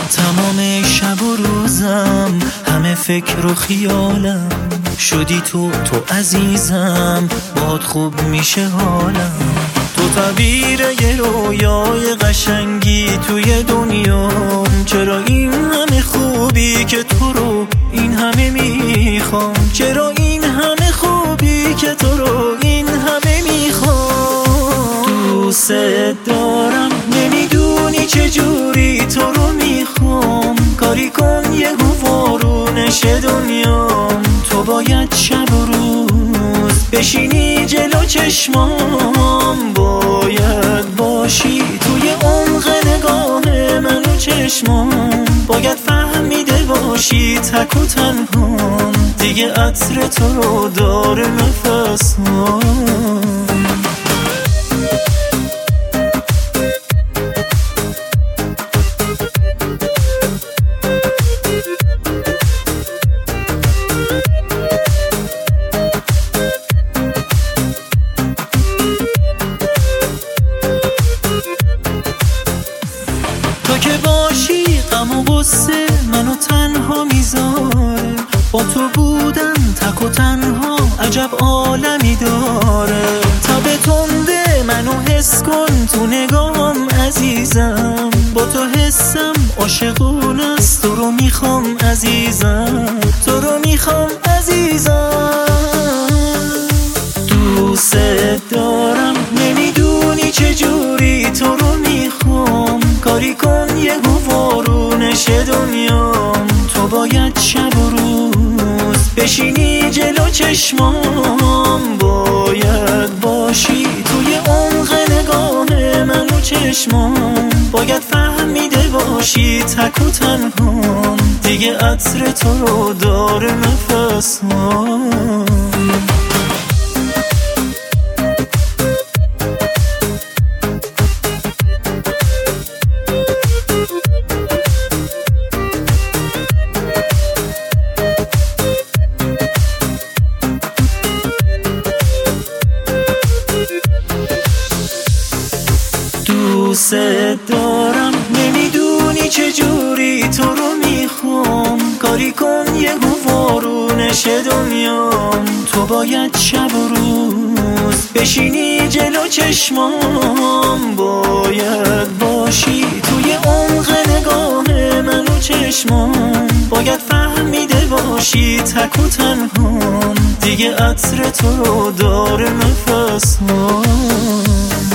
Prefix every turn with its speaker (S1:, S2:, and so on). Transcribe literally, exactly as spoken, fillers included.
S1: تمام شب و روزم همه فکر و خیالم، شدی تو تو عزیزم، باد خوب میشه حالم. تو تعبیر یه رویای قشنگی توی دنیام، چرا این همه خوبی که تو رو این همه میخوام، چرا این همه خوبی که تو رو این همه میخوام. دوست دارم نمیدونی چجوری تو رو میخوام، کاری کن یه وارونش دنیام. تو باید شب و روز بشینی جلو چشمام، باید باشی توی عمق نگاه من و چشمام، باید فهمیده باشی تک و تنهام، دیگه عطر تو رو داره نفسم. تو که باشی غم و غصه منو تنها میذاره، با تو بودن تک و تنها عجب عالمی داره. تب تنده منو حس کن تو نگاهم عزیزم، با تو حسم عاشقون است، تو رو میخوام عزیزم، تو رو میخوام عزیزم. دوست دارم نمیدونی چجوری تو رو میخوام، کاری کن یه وارونش دنیام. تو باید شب و روز بشینی جلو چشمام، باید باشی توی عمق نگاه من و چشمام، باید فهمیده باشی تک و تنهام، دیگه عطر تو رو داره نفسم. دوست دارم نمیدونی چجوری تو رو میخوام، کاری کن یه وارونش دنیام. تو باید شب و روز بشینی جلو چشمام، باید باشی توی عمق نگاه من و چشمام، باید فهمیده باشی تک و تنهام، دیگه عطر تو رو داره نفسم.